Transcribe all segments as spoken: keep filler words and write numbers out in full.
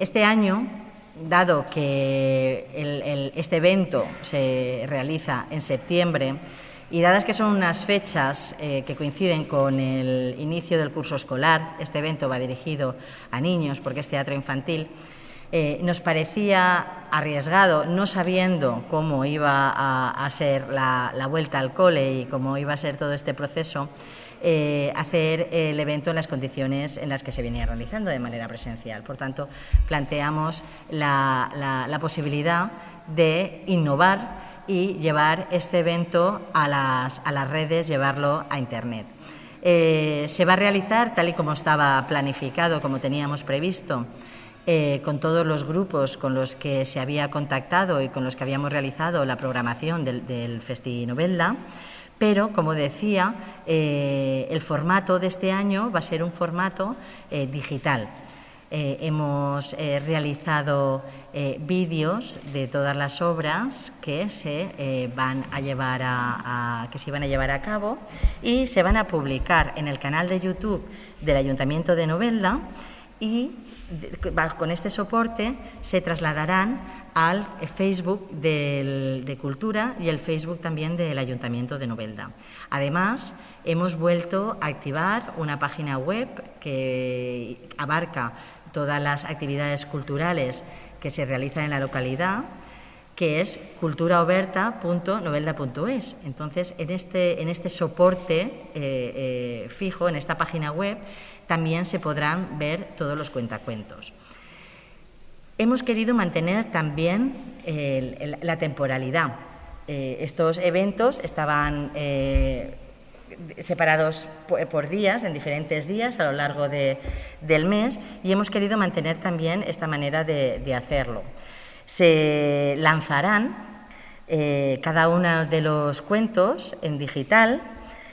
este año, dado que el, el, este evento se realiza en septiembre y dadas que son unas fechas eh, que coinciden con el inicio del curso escolar, este evento va dirigido a niños porque es teatro infantil, eh, nos parecía arriesgado, no sabiendo cómo iba a, a ser la, la vuelta al cole y cómo iba a ser todo este proceso, Eh, hacer el evento en las condiciones en las que se venía realizando de manera presencial. Por tanto, planteamos la, la, la posibilidad de innovar y llevar este evento a las, a las redes, llevarlo a Internet. Eh, se va a realizar tal y como estaba planificado, como teníamos previsto, eh, con todos los grupos con los que se había contactado y con los que habíamos realizado la programación del, del Festi Novelda. Pero, como decía, eh, el formato de este año va a ser un formato eh, digital. Eh, hemos eh, realizado eh, vídeos de todas las obras que se eh, van a llevar a, a, que se van a llevar a cabo y se van a publicar en el canal de YouTube del Ayuntamiento de Novelda y con este soporte se trasladarán al Facebook del, de Cultura y el Facebook también del Ayuntamiento de Novelda. Además, hemos vuelto a activar una página web que abarca todas las actividades culturales que se realizan en la localidad, que es cultura oberta punto novelda punto es. Entonces, en este, en este soporte eh, eh, fijo, en esta página web, también se podrán ver todos los cuentacuentos. Hemos querido mantener también eh, el, la temporalidad. Eh, estos eventos estaban eh, separados por, por días, en diferentes días a lo largo de, del mes, y hemos querido mantener también esta manera de, de hacerlo. Se lanzarán eh, cada uno de los cuentos en digital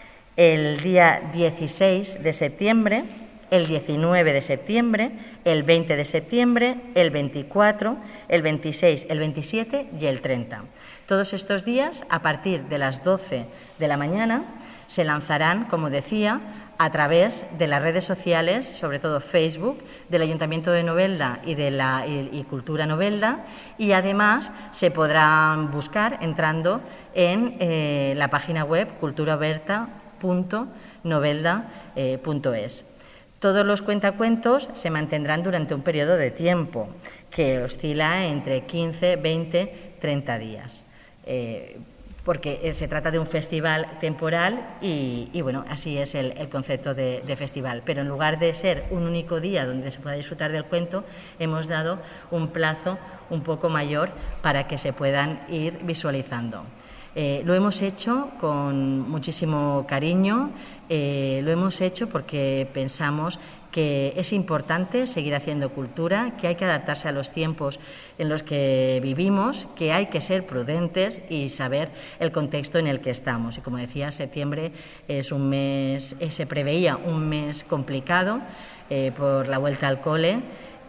el día dieciséis de septiembre, el diecinueve de septiembre, el veinte de septiembre, el veinticuatro, el veintiséis, el veintisiete y el treinta. Todos estos días, a partir de las doce de la mañana, se lanzarán, como decía, a través de las redes sociales, sobre todo Facebook, del Ayuntamiento de Novelda y de la y, y Cultura Novelda, y además se podrán buscar entrando en eh, la página web cultura oberta punto novelda punto es. Todos los cuentacuentos se mantendrán durante un periodo de tiempo que oscila entre quince, veinte, treinta días, eh, porque se trata de un festival temporal y, y bueno, así es el, el concepto de, de festival. Pero en lugar de ser un único día donde se pueda disfrutar del cuento, hemos dado un plazo un poco mayor para que se puedan ir visualizando. Eh, lo hemos hecho con muchísimo cariño, eh, lo hemos hecho porque pensamos que es importante seguir haciendo cultura, que hay que adaptarse a los tiempos en los que vivimos, que hay que ser prudentes y saber el contexto en el que estamos. Y como decía, septiembre es un mes, eh, se preveía un mes complicado eh, por la vuelta al cole.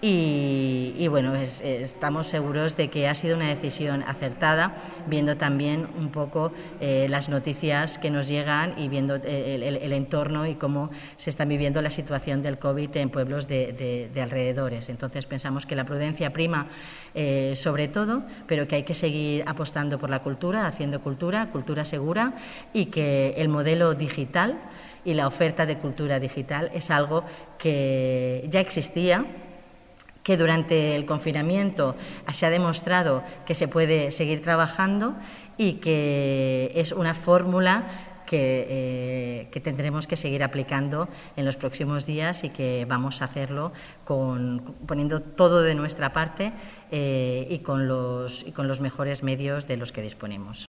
Y, y bueno, es, estamos seguros de que ha sido una decisión acertada, viendo también un poco eh, las noticias que nos llegan y viendo el, el, el entorno y cómo se está viviendo la situación del COVID en pueblos de, de, de alrededores. Entonces pensamos que la prudencia prima eh, sobre todo, pero que hay que seguir apostando por la cultura, haciendo cultura, cultura segura, y que el modelo digital y la oferta de cultura digital es algo que ya existía, que durante el confinamiento se ha demostrado que se puede seguir trabajando y que es una fórmula que, eh, que tendremos que seguir aplicando en los próximos días y que vamos a hacerlo con, poniendo todo de nuestra parte eh, y, con los, y con los mejores medios de los que disponemos.